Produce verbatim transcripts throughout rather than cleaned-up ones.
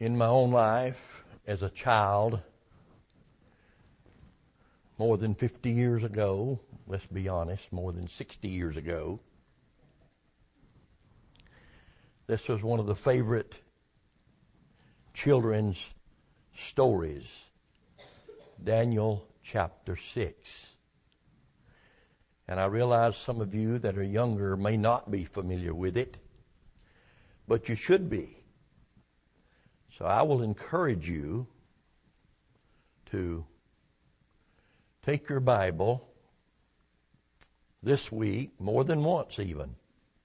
In my own life, as a child, more than fifty years ago, let's be honest, more than sixty years ago, this was one of the favorite children's stories, Daniel chapter six. And I realize some of you that are younger may not be familiar with it, but you should be. So I will encourage you to take your Bible this week, more than once even,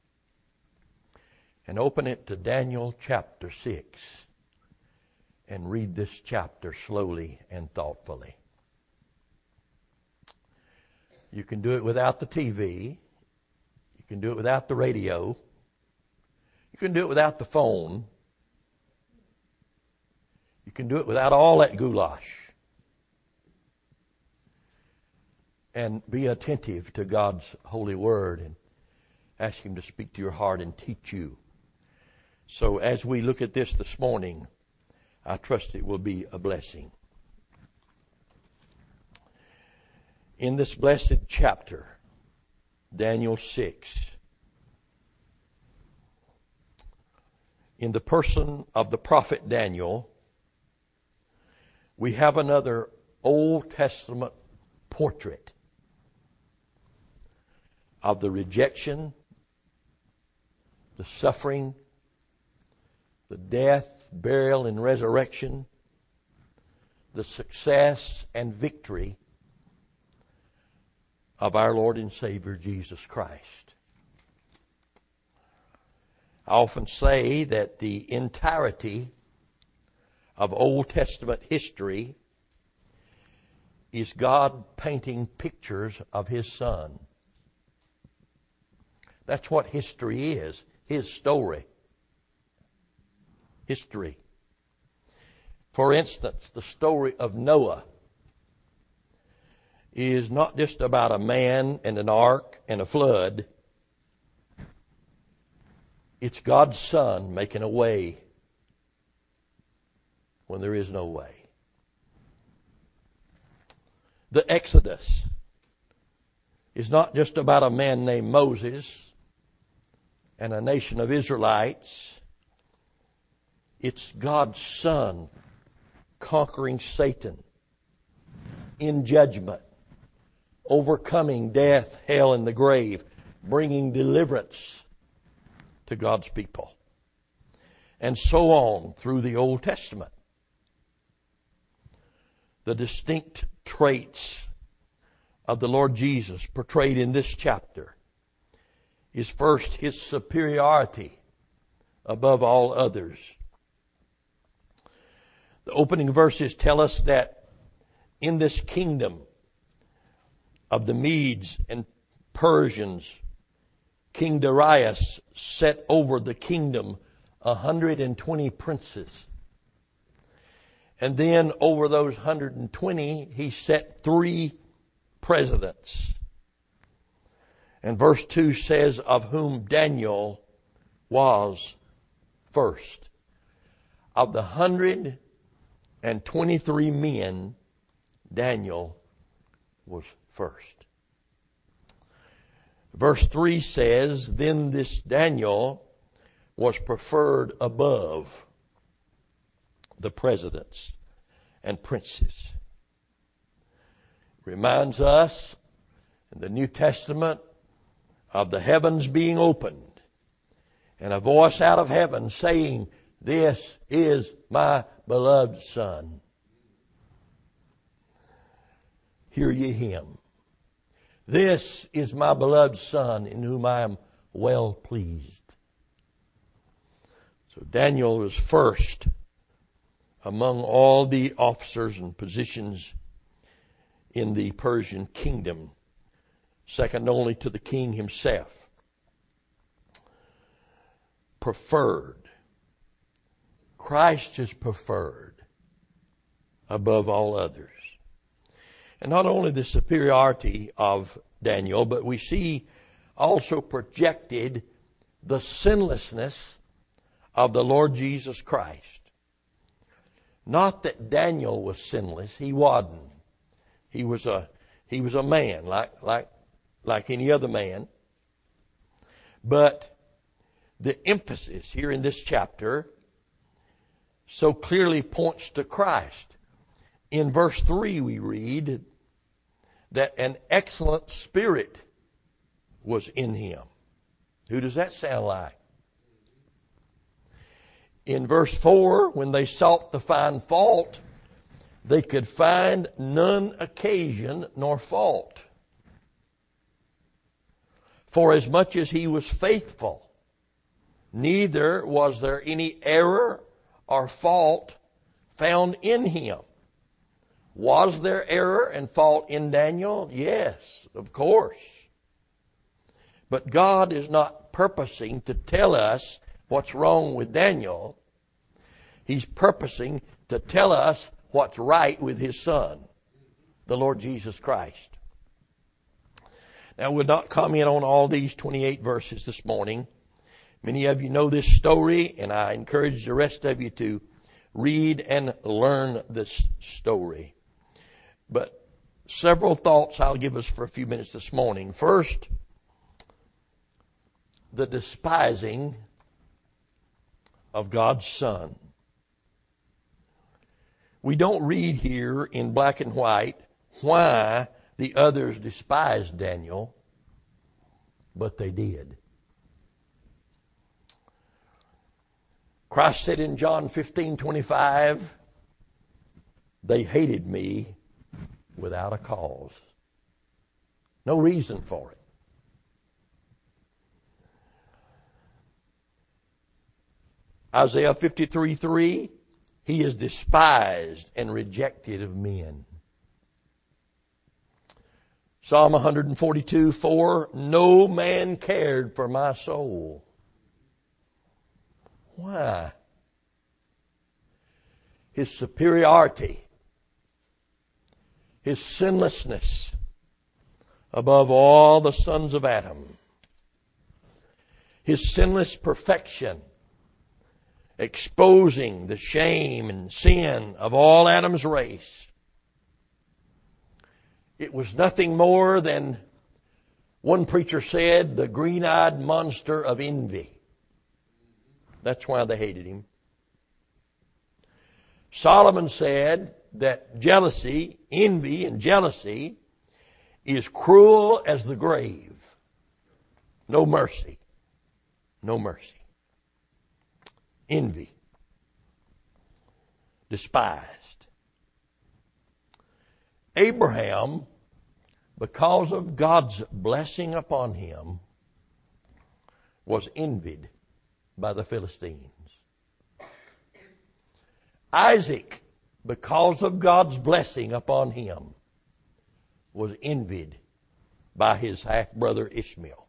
and open it to Daniel chapter six and read this chapter slowly and thoughtfully. You can do it without the T V. You can do it without the radio. You can do it without the phone. You can do it without all that goulash. And be attentive to God's holy word and ask Him to speak to your heart and teach you. So as we look at this this morning, I trust it will be a blessing. In this blessed chapter, Daniel six, in the person of the prophet Daniel, we have another Old Testament portrait of the rejection, the suffering, the death, burial, and resurrection, the success and victory of our Lord and Savior Jesus Christ. I often say that the entirety of Old Testament history is God painting pictures of His Son. That's what history is, His story. History. For instance, the story of Noah is not just about a man and an ark and a flood. It's God's Son making a way when there is no way. The Exodus is not just about a man named Moses and a nation of Israelites. It's God's Son conquering Satan in judgment, overcoming death, hell, and the grave, bringing deliverance to God's people. And so on through the Old Testament. The distinct traits of the Lord Jesus portrayed in this chapter is first His superiority above all others. The opening verses tell us that in this kingdom of the Medes and Persians, King Darius set over the kingdom one hundred twenty princes. And then over those one hundred twenty, he set three presidents. And verse two says, of whom Daniel was first. Of the one hundred twenty-three men, Daniel was first. Verse three says, then this Daniel was preferred above the presidents and princes. Reminds us in the New Testament of the heavens being opened and a voice out of heaven saying, this is my beloved Son. Hear ye Him. This is my beloved Son in whom I am well pleased. So Daniel was first among all the officers and positions in the Persian kingdom, second only to the king himself. Preferred. Christ is preferred above all others. And not only the superiority of Daniel, but we see also projected the sinlessness of the Lord Jesus Christ. Not that Daniel was sinless. He wasn't. He was a, he was a man like, like, like any other man. But the emphasis here in this chapter so clearly points to Christ. In verse three we read that an excellent spirit was in him. Who does that sound like? In verse four, when they sought to find fault, they could find none occasion nor fault. For as much as he was faithful, neither was there any error or fault found in him. Was there error and fault in Daniel? Yes, of course. But God is not purposing to tell us what's wrong with Daniel. He's purposing to tell us what's right with His Son, the Lord Jesus Christ. Now, we'll not comment on all these twenty-eight verses this morning. Many of you know this story, and I encourage the rest of you to read and learn this story. But several thoughts I'll give us for a few minutes this morning. First, the despising of God's Son. We don't read here in black and white why the others despised Daniel, but they did. Christ said in John fifteen twenty-five, they hated me without a cause. No reason for it. Isaiah fifty-three three, he is despised and rejected of men. Psalm one forty-two four, no man cared for my soul. Why? His superiority, His sinlessness above all the sons of Adam, His sinless perfection, exposing the shame and sin of all Adam's race. It was nothing more than, one preacher said, the green-eyed monster of envy. That's why they hated him. Solomon said that jealousy, envy and jealousy is cruel as the grave. No mercy. No mercy. Envy. Despised. Abraham, because of God's blessing upon him, was envied by the Philistines. Isaac, because of God's blessing upon him, was envied by his half-brother Ishmael.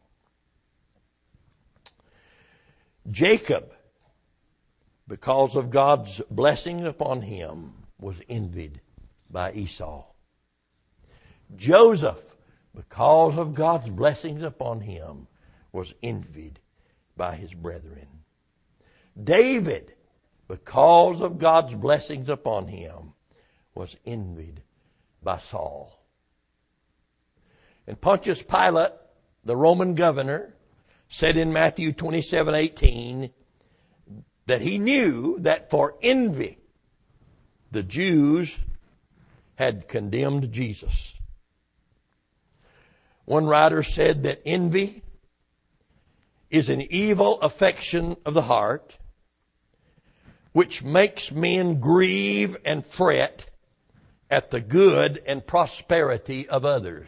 Jacob, because of God's blessing upon him, was envied by Esau. Joseph, because of God's blessings upon him, was envied by his brethren. David, because of God's blessings upon him, was envied by Saul. And Pontius Pilate, the Roman governor, said in Matthew twenty-seven eighteen that he knew that for envy the Jews had condemned Jesus. One writer said that envy is an evil affection of the heart which makes men grieve and fret at the good and prosperity of others.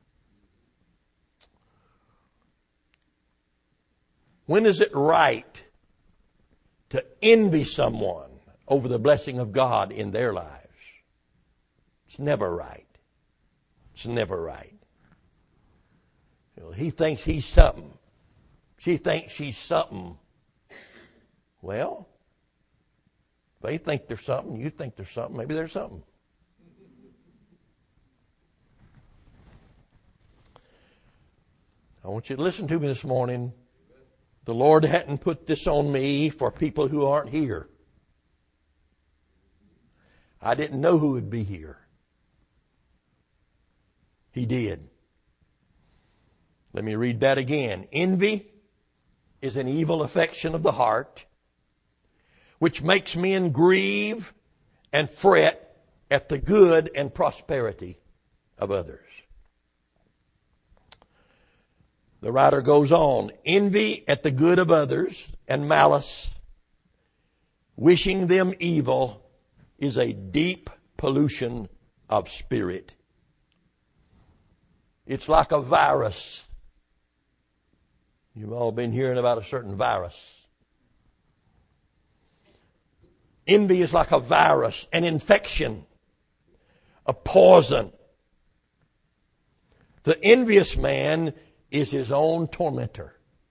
When is it right to envy someone over the blessing of God in their lives? It's never right. It's never right. You know, he thinks he's something. She thinks she's something. Well, they think there's something. You think there's something. Maybe there's something. I want you to listen to me this morning. The Lord hadn't put this on me for people who aren't here. I didn't know who would be here. He did. Let me read that again. Envy is an evil affection of the heart, which makes men grieve and fret at the good and prosperity of others. The writer goes on, envy at the good of others and malice, wishing them evil, is a deep pollution of spirit. It's like a virus. You've all been hearing about a certain virus. Envy is like a virus, an infection, a poison. The envious man is his own tormentor.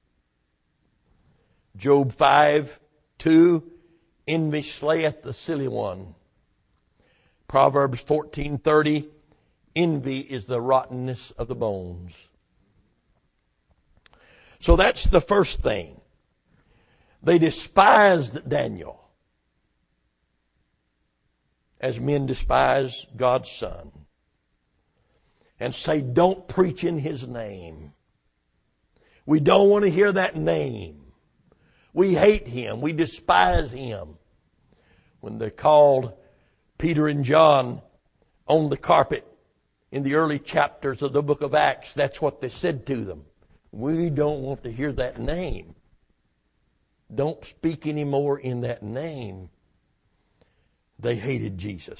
Job five two, envy slayeth the silly one. Proverbs fourteen thirty, envy is the rottenness of the bones. So that's the first thing. They despised Daniel as men despise God's Son and say, don't preach in His name. We don't want to hear that name. We hate Him. We despise Him. When they called Peter and John on the carpet in the early chapters of the book of Acts, that's what they said to them. We don't want to hear that name. Don't speak anymore in that name. They hated Jesus.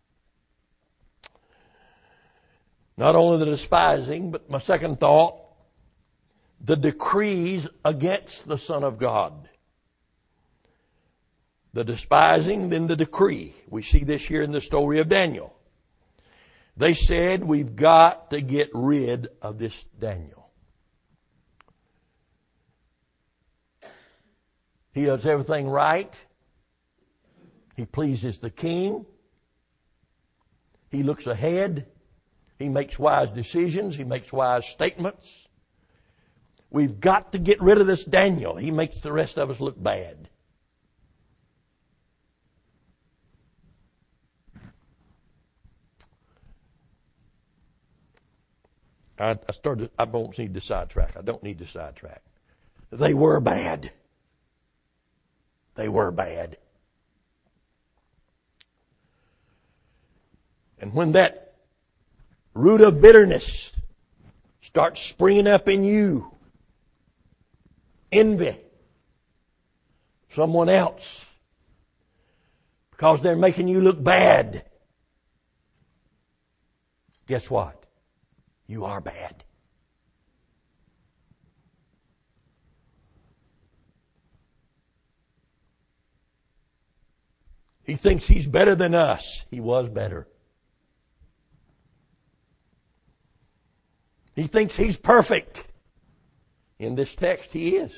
Not only the despising, but my second thought, the decrees against the Son of God. The despising, then the decree. We see this here in the story of Daniel. They said, we've got to get rid of this Daniel. He does everything right. He pleases the king. He looks ahead. He makes wise decisions. He makes wise statements. We've got to get rid of this Daniel. He makes the rest of us look bad. I, I started, I don't need to sidetrack. I don't need to sidetrack. They were bad. They were bad. And when that root of bitterness starts springing up in you, envy someone else because they're making you look bad, guess what? You are bad. He thinks he's better than us. He was better. He thinks he's perfect. In this text, he is.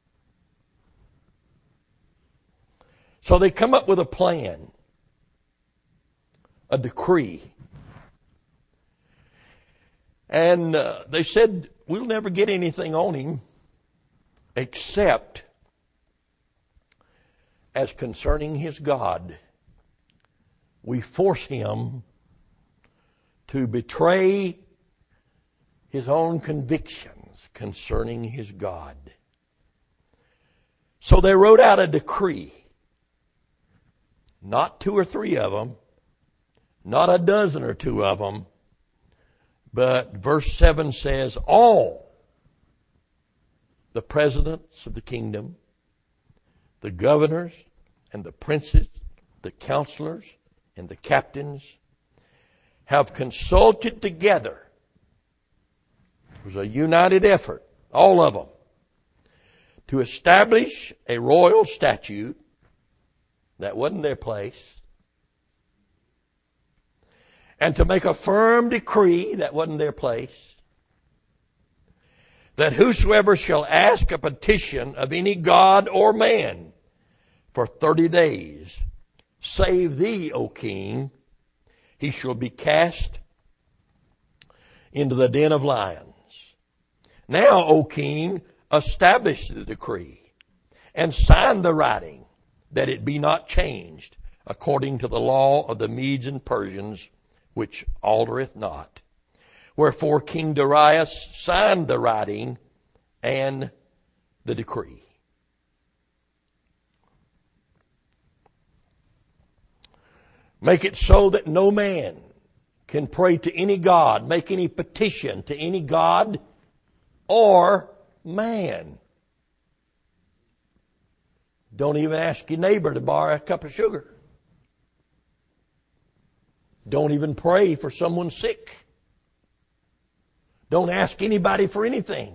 So they come up with a plan, a decree. And uh, they said, we'll never get anything on him except as concerning his God. We force him to betray his own convictions concerning his God. So they wrote out a decree. Not two or three of them, not a dozen or two of them, but verse seven says, all the presidents of the kingdom, the governors and the princes, the counselors and the captains have consulted together. It was a united effort, all of them, to establish a royal statute. That wasn't their place. And to make a firm decree, that wasn't their place, that whosoever shall ask a petition of any god or man for thirty days, save thee, O king, he shall be cast into the den of lions. Now, O king, establish the decree and sign the writing, that it be not changed according to the law of the Medes and Persians, which altereth not. Wherefore King Darius signed the writing and the decree. Make it so that no man can pray to any god, make any petition to any god or man. Don't even ask your neighbor to borrow a cup of sugar. Don't even pray for someone sick. Don't ask anybody for anything.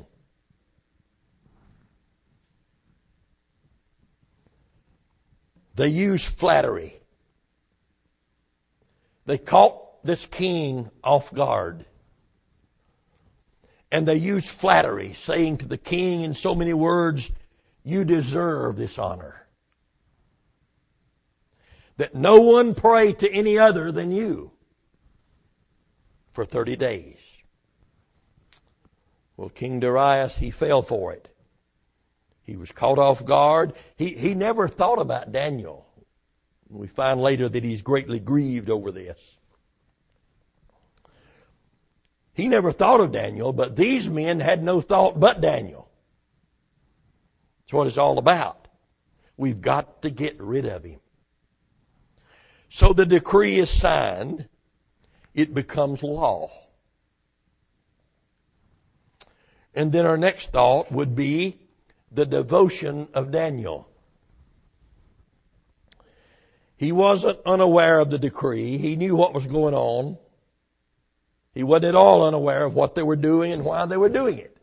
They use flattery. They caught this king off guard. And they used flattery, saying to the king in so many words, you deserve this honor. That no one pray to any other than you for thirty days. Well, King Darius, he fell for it. He was caught off guard. He, he never thought about Daniel. We find later that he's greatly grieved over this. He never thought of Daniel, but these men had no thought but Daniel. That's what it's all about. We've got to get rid of him. So the decree is signed. It becomes law. And then our next thought would be the devotion of Daniel. He wasn't unaware of the decree. He knew what was going on. He wasn't at all unaware of what they were doing and why they were doing it.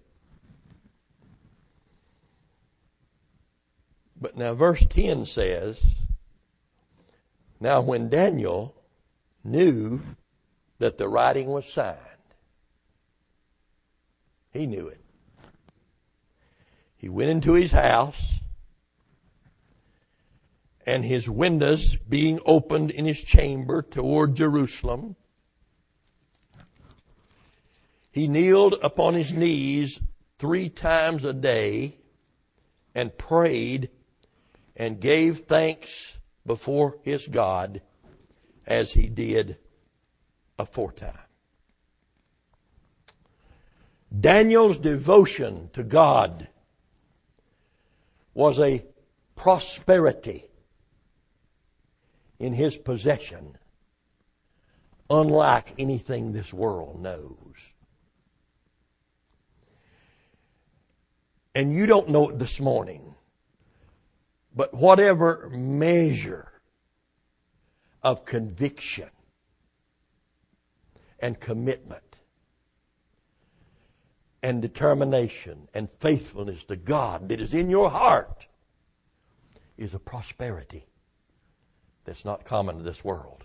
But now verse ten says, now when Daniel knew that the writing was signed, he knew it. He went into his house, and his windows being opened in his chamber toward Jerusalem, he kneeled upon his knees three times a day and prayed and gave thanks before his God as he did aforetime. Daniel's devotion to God was a prosperity in his possession unlike anything this world knows. And you don't know it this morning, but whatever measure of conviction and commitment and determination and faithfulness to God that is in your heart is a prosperity that's not common to this world.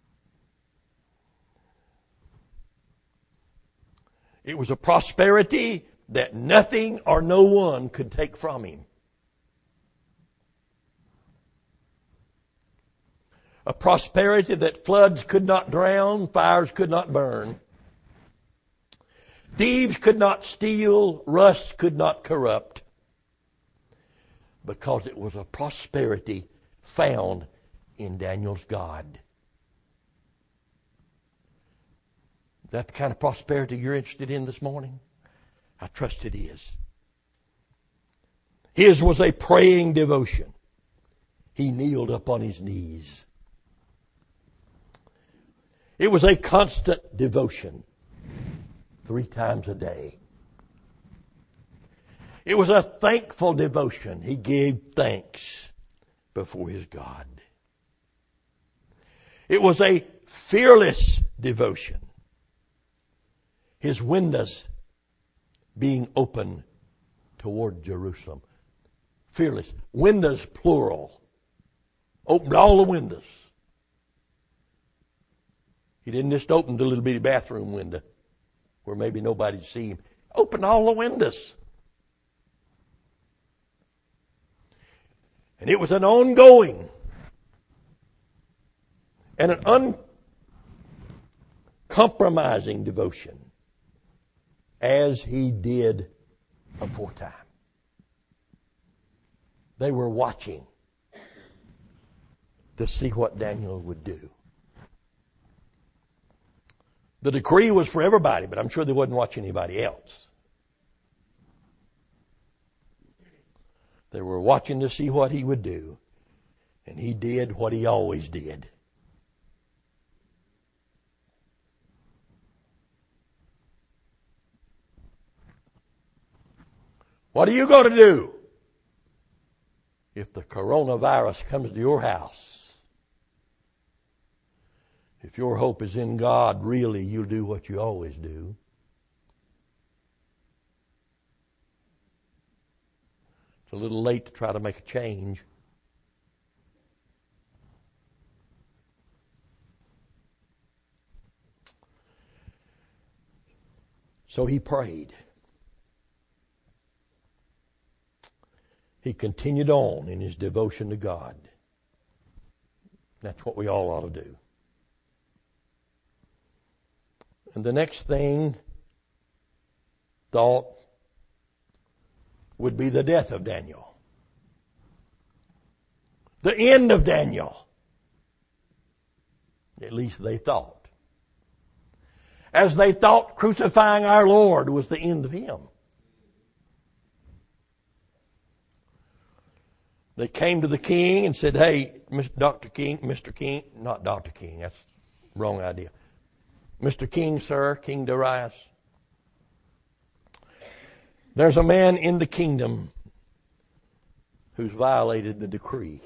It was a prosperity that nothing or no one could take from him. A prosperity that floods could not drown, fires could not burn. Thieves could not steal, rust could not corrupt, because it was a prosperity found in Daniel's God. Is that the kind of prosperity you're interested in this morning? I trust it is. His was a praying devotion. He kneeled upon his knees. It was a constant devotion. Three times a day. It was a thankful devotion. He gave thanks before his God. It was a fearless devotion. His windows being open toward Jerusalem. Fearless. Windows plural. Opened all the windows. He didn't just open the little bitty bathroom window where maybe nobody'd see him. Open all the windows. And it was an ongoing and an uncompromising devotion as he did aforetime. They were watching. to see what Daniel would do. The decree was for everybody, but I'm sure they wouldn't watch anybody else. They were watching to see what he would do. And he did what he always did. What are you going to do if the coronavirus comes to your house? If your hope is in God, really, you'll do what you always do. It's a little late to try to make a change. So he prayed. He continued on in his devotion to God. That's what we all ought to do. And the next thing thought would be the death of Daniel. The end of Daniel. At least they thought. As they thought crucifying our Lord was the end of him. They came to the king and said, hey, Doctor King, Mister King, not Doctor King, that's the wrong idea. Mister King, sir, King Darius, there's a man in the kingdom who's violated the decree.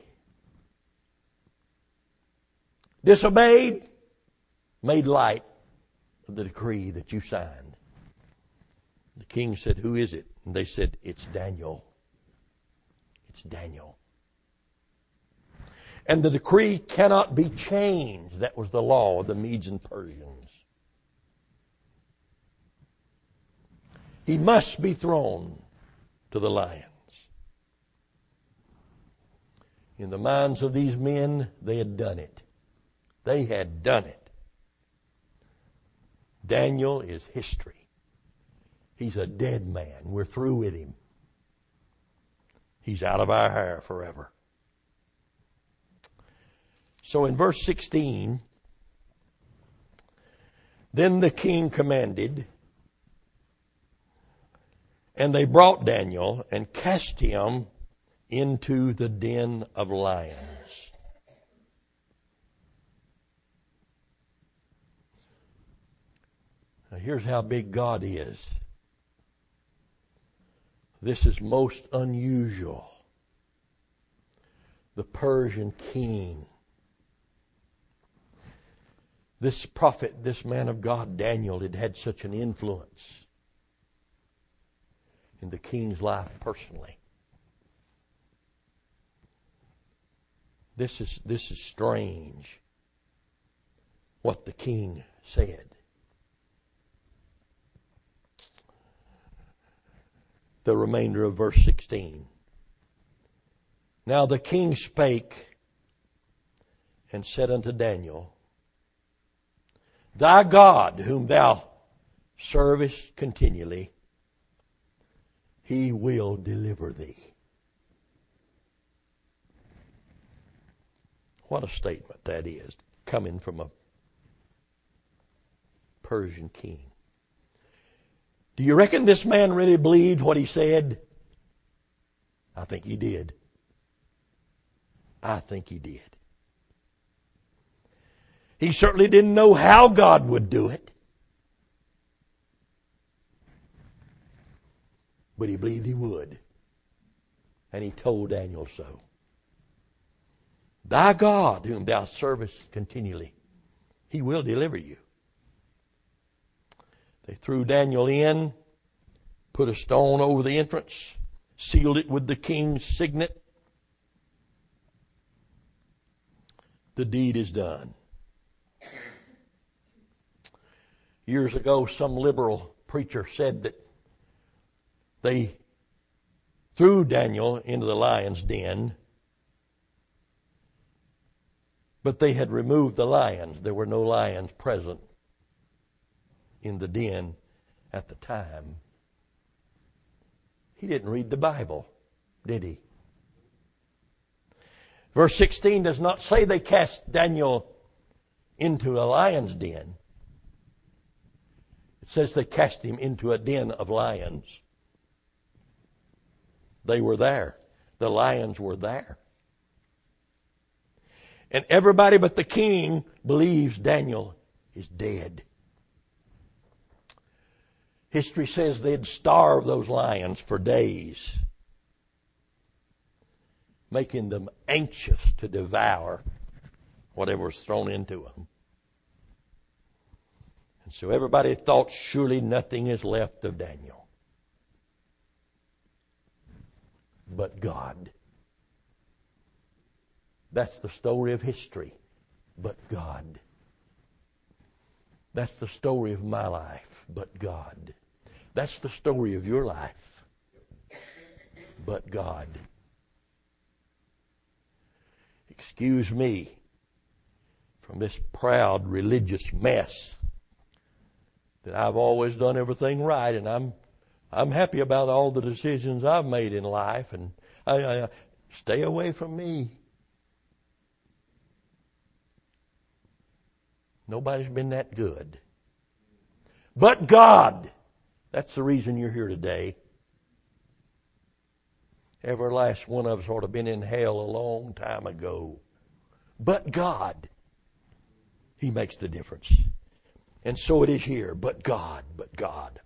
Disobeyed, made light of the decree that you signed. The king said, who is it? And they said, it's Daniel. It's Daniel. And the decree cannot be changed. That was the law of the Medes and Persians. He must be thrown to the lions. In the minds of these men, they had done it. They had done it. Daniel is history. He's a dead man. We're through with him. He's out of our hair forever. So in verse sixteen, then the king commanded, and they brought Daniel and cast him into the den of lions. Now here's how big God is. This is most unusual. The Persian king. This prophet, this man of God, Daniel, had had such an influence in the king's life personally. This is, this is strange what the king said. The remainder of verse sixteen. Now the king spake and said unto Daniel, thy God, whom thou servest continually, he will deliver thee. What a statement that is, coming from a Persian king. Do you reckon this man really believed what he said? I think he did. I think he did. He certainly didn't know how God would do it. But he believed he would. And he told Daniel so. Thy God, whom thou servest continually, he will deliver you. They threw Daniel in, put a stone over the entrance, sealed it with the king's signet. The deed is done. Years ago, some liberal preacher said that they threw Daniel into the lion's den, but they had removed the lions. There were no lions present in the den at the time. He didn't read the Bible, did he? Verse sixteen does not say they cast Daniel into a lion's den. It says they cast him into a den of lions. They were there. The lions were there. And everybody but the king believes Daniel is dead. History says they'd starve those lions for days, making them anxious to devour whatever was thrown into them. And so everybody thought, surely nothing is left of Daniel. But God. That's the story of history. But God. That's the story of my life. But God. That's the story of your life. But God. Excuse me from this proud religious mess that I've always done everything right, and I'm I'm happy about all the decisions I've made in life, and I, I stay away from me. Nobody's been that good. But God. That's the reason you're here today. Every last one of us ought to have been in hell a long time ago. But God. He makes the difference. And so it is here. But God, but God.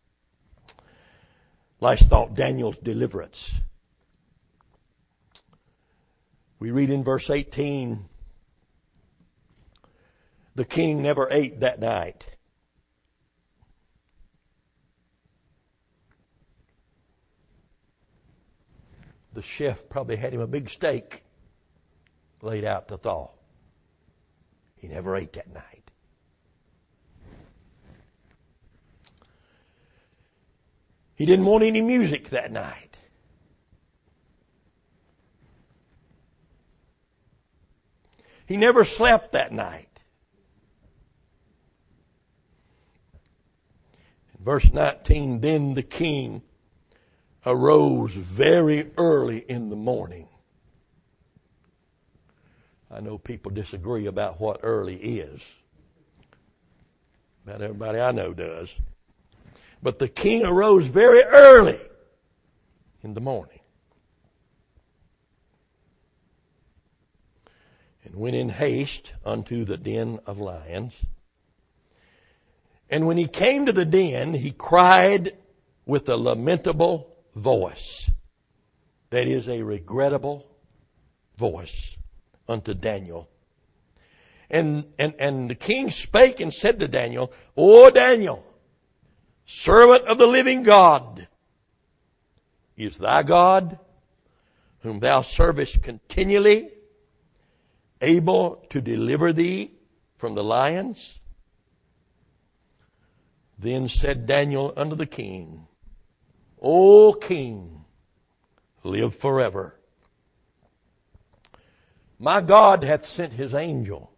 Last thought, Daniel's deliverance. We read in verse eighteen, the king never ate that night. The chef probably had him a big steak laid out to thaw. He never ate that night. He didn't want any music that night. He never slept that night. In verse nineteen, then the king arose very early in the morning. I know people disagree about what early is. About everybody I know does. But the king arose very early in the morning and went in haste unto the den of lions. And when he came to the den, he cried with a lamentable voice. That is a regrettable voice unto Daniel. And, and, and the king spake and said to Daniel, O Daniel, servant of the living God, is thy God, whom thou servest continually, able to deliver thee from the lions? Then said Daniel unto the king, O king, live forever. My God hath sent his angel,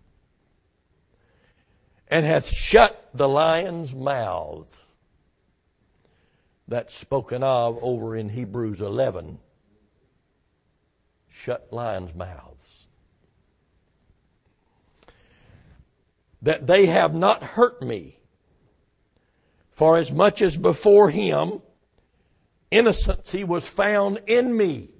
and hath shut the lions' mouths. That's spoken of over in Hebrews eleven. Shut lions' mouths. That they have not hurt me, for as much as before him innocency was found in me.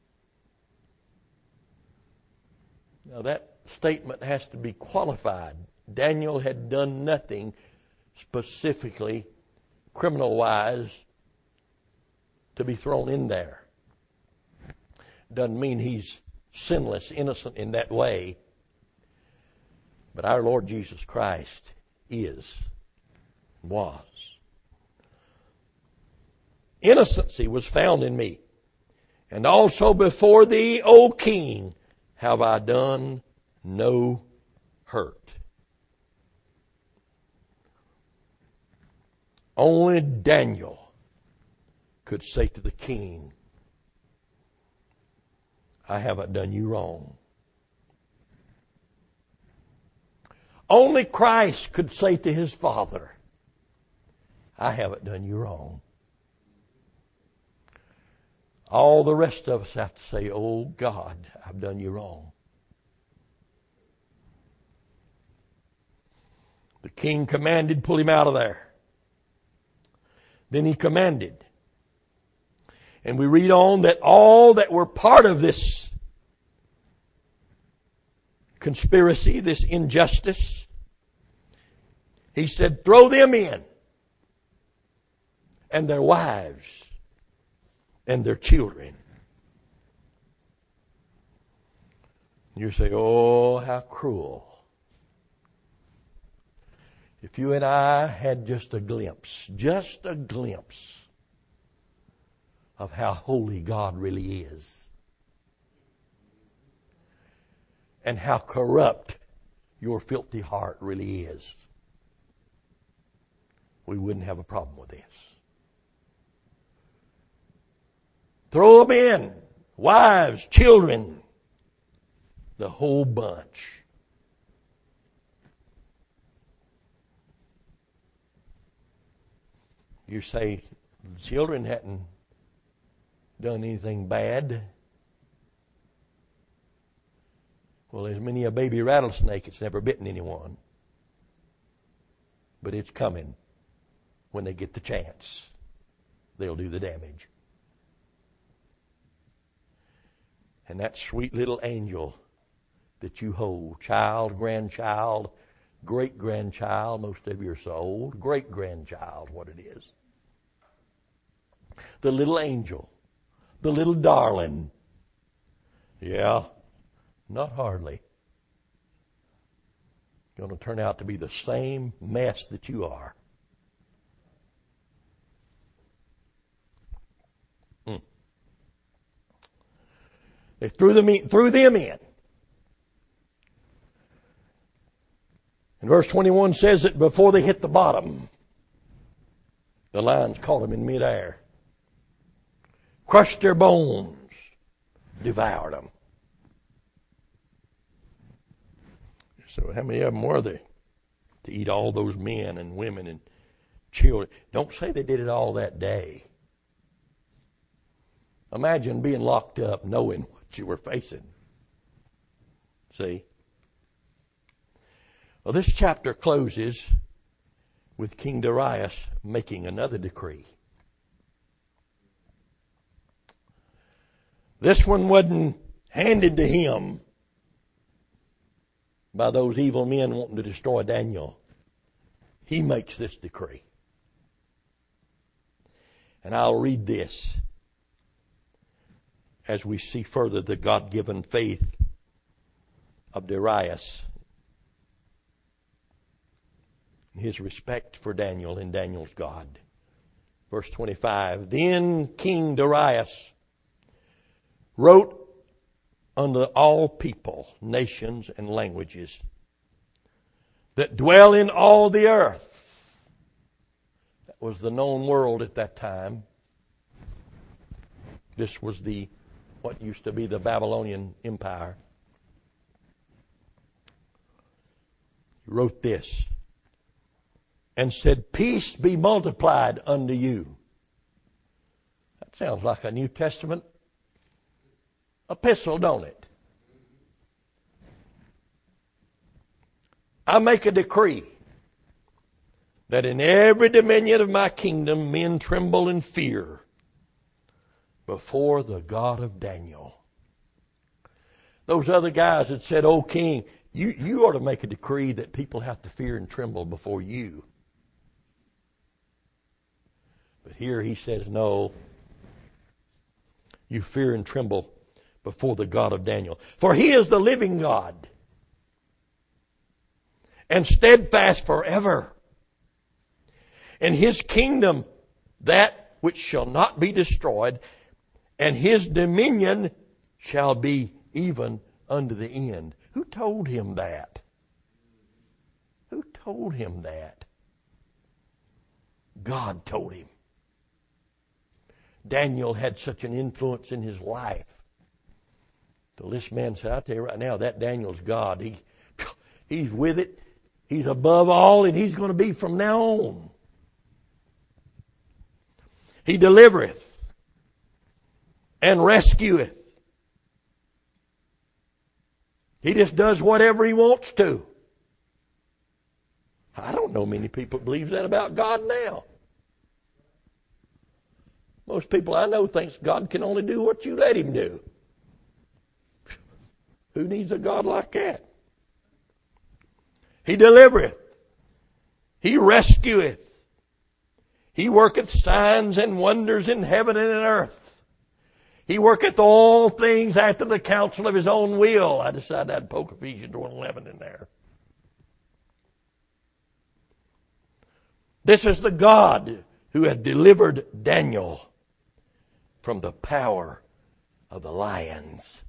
Now that statement has to be qualified. Daniel had done nothing specifically criminal-wise to be thrown in there. Doesn't mean he's sinless, innocent in that way. But our Lord Jesus Christ is, was. Innocency was found in me. And also before thee, O king, have I done no hurt. Only Daniel could say to the king, I haven't done you wrong. Only Christ could say to his Father, I haven't done you wrong. all the rest of us have to say, oh God, I've done you wrong. The king commanded, pull him out of there. Then he commanded. And we read on that all that were part of this conspiracy, this injustice, he said, throw them in, and their wives, and their children. You say, oh, how cruel. If you and I had just a glimpse, just a glimpse of how holy God really is, and how corrupt your filthy heart really is, we wouldn't have a problem with this. Throw them in, wives, children, the whole bunch. You say, children hadn't done anything bad. Well, there's many a baby rattlesnake that's never bitten anyone. But it's coming. When they get the chance, they'll do the damage. And that sweet little angel that you hold, child, grandchild, great-grandchild, most of you are so old, great-grandchild, what it is. The little angel, the little darling. Yeah, not hardly. Going to turn out to be the same mess that you are. Mm. They threw them in, threw them in. And verse twenty-one says that before they hit the bottom, the lions caught them in midair, crushed their bones, devoured them. So how many of them were there to eat all those men and women and children? Don't say they did it all that day. Imagine being locked up knowing what you were facing. See? Well, this chapter closes with King Darius making another decree. This one wasn't handed to him by those evil men wanting to destroy Daniel. He makes this decree. And I'll read this as we see further the God-given faith of Darius, his respect for Daniel and Daniel's God. Verse twenty-five, then King Darius wrote unto all people, nations, and languages that dwell in all the earth. That was the known world at that time. This was the what used to be the Babylonian Empire. He wrote this and said, peace be multiplied unto you. That sounds like a New Testament epistle, don't it? I make a decree that in every dominion of my kingdom men tremble and fear before the God of Daniel. Those other guys had said, oh king, you, you ought to make a decree that people have to fear and tremble before you. But here he says, no, you fear and tremble before the God of Daniel. For he is the living God and steadfast forever. And his kingdom, that which shall not be destroyed, and his dominion shall be even unto the end. Who told him that? Who told him that? God told him. Daniel had such an influence in his life. So this man said, I tell you right now, that Daniel's God. He, he's with it. He's above all, and he's going to be from now on. He delivereth. and rescueth. He just does whatever He wants to. I don't know many people that believe that about God now. Most people I know thinks God can only do what you let Him do. Who needs a God like that? He delivereth. He rescueth. He worketh signs and wonders in heaven and in earth. He worketh all things after the counsel of His own will. I decided I'd poke Ephesians one eleven in there. This is the God who had delivered Daniel from the power of the lions.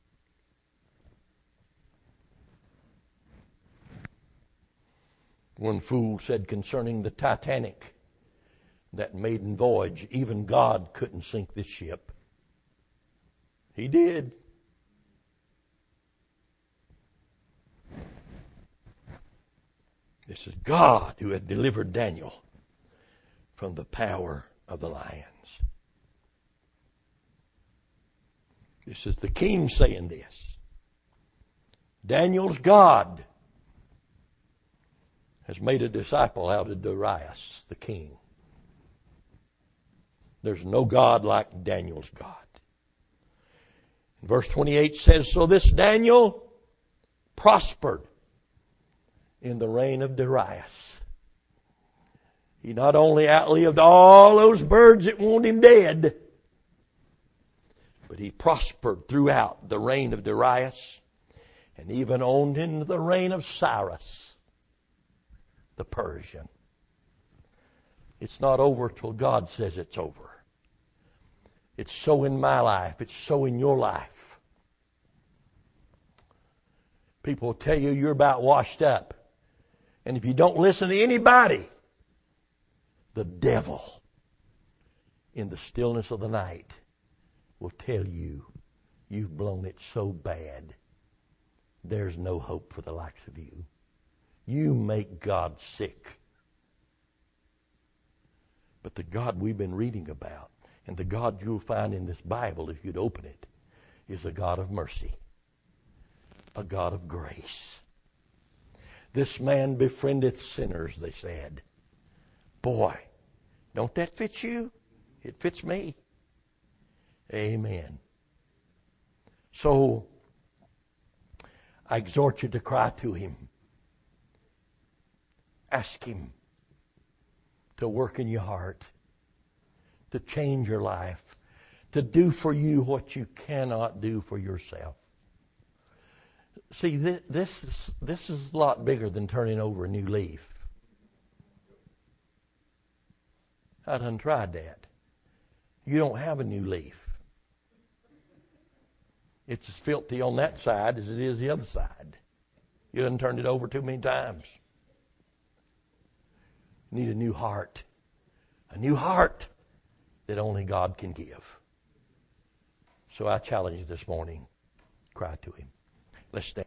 One fool said concerning the Titanic, that maiden voyage, even God couldn't sink this ship. He did. This is God who had delivered Daniel from the power of the lions. This is the king saying this. Daniel's God has made a disciple out of Darius, the king. There's no God like Daniel's God. Verse twenty-eight says, so this Daniel prospered in the reign of Darius. He not only outlived all those birds that want him dead, but he prospered throughout the reign of Darius and even on into the reign of Cyrus, the Persian. It's not over till God says it's over. It's so in my life. It's so in your life. People will tell you you're about washed up. And if you don't listen to anybody, the devil in the stillness of the night will tell you you've blown it so bad. There's no hope for the likes of you. You make God sick. But the God we've been reading about, and the God you'll find in this Bible if you'd open it, is a God of mercy, a God of grace. This man befriendeth sinners, they said. Boy, don't that fit you? It fits me. Amen. So, I exhort you to cry to Him. Ask Him to work in your heart, to change your life, to do for you what you cannot do for yourself. See, this, this is, this is a lot bigger than turning over a new leaf. I done tried that. You don't have a new leaf. It's as filthy on that side as it is the other side. You done turned it over too many times. You need a new heart. A new heart that only God can give. So I challenge you this morning. Cry to Him. Let's stand.